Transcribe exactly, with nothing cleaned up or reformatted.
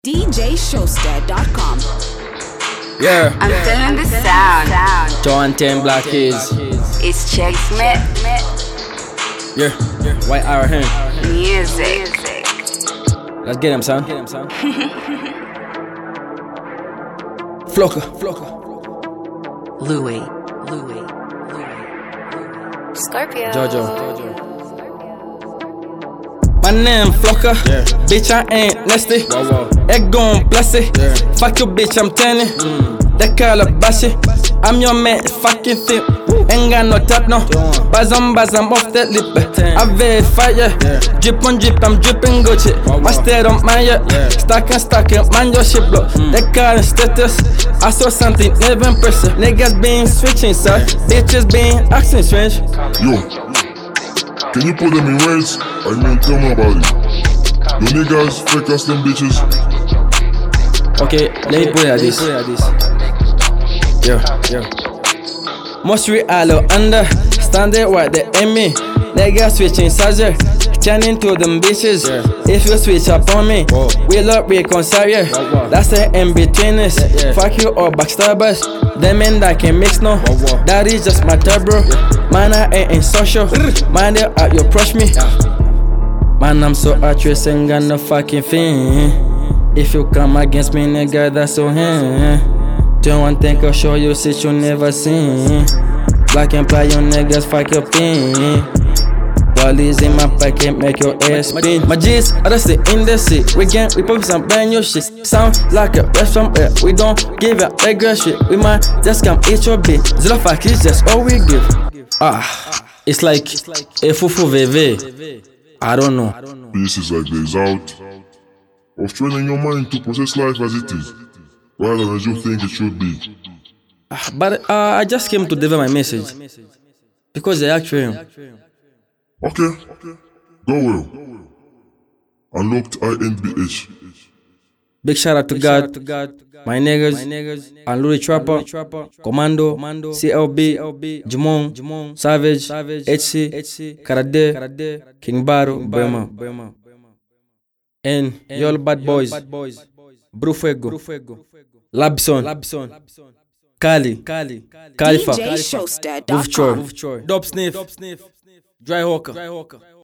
D J Showster dot com. Yeah. I'm feeling the sound. John ten Black Keys. It's Check Smith Yeah. White Hour hand. Music. Let's get him, son. Flocker. Flocker. Louis. Louis. Scorpio. Jojo. Jojo. My name Flocker. Yeah. Bitch, I ain't nasty. Whoa, whoa. Egg gon' bless it. Yeah. Fuck your bitch, I'm tanning. Mm. That girl a bashi. I'm your man, fucking thing. Ain't got no tap, no. Bazam, bazam off that lip. I verify, yeah. Drip on drip, I'm dripping Gucci. My stare on my yeah. Stacking, stacking, man, your shit blow. That car in status. I saw something never impressive. Niggas been switching, sir. Bitches been acting strange. Yo, can you put them in words? I mean, tell me about it. Your niggas, fake ass them bitches. Okay, let me put it like this. Yo, yo. Must we all under standard what they aim me. Niggas switching sides, turning to them bitches. Yeah. If you switch up on me, whoa. We'll not reconcile. Yeah. Whoa, whoa. That's the in between us. Yeah, yeah. Fuck you or backstabbers. Them men that can mix no. Whoa, whoa. That is just my turn, bro. Yeah. Man, I ain't in social. Man, they out you approach me. Yeah. Man, I'm so actress and got no fucking thing. If you come against me, nigga, that's so him. Don't want think I'll show you shit you never seen. Black and play your niggas, fuck your pin. Wallies in my pocket, make your ass spin. My G's, I just sit in the seat. We gang, we pop some brand new shit. Sound like a rest from air. We don't give up that girl shit. We might just come eat your bitch. Zero fuck is just all we give. Ah, it's like a fufu vv. I don't know. Pieces like this out of training your mind to process life as it is, rather than as you think it should be. But uh, I just came to deliver my message because they actually. Okay, go well. Unlocked I N B H. Big shout out to God, my niggas, and Louis Trapper, Commando, C L B, Jimon, Savage, H C, Karade, King Baru, Burma, and y'all bad boys, Brufuego, Labson, Kali, Khalifa, D J Showster dot com. Wolf Troy, Dope Sniff, Dry Hawker.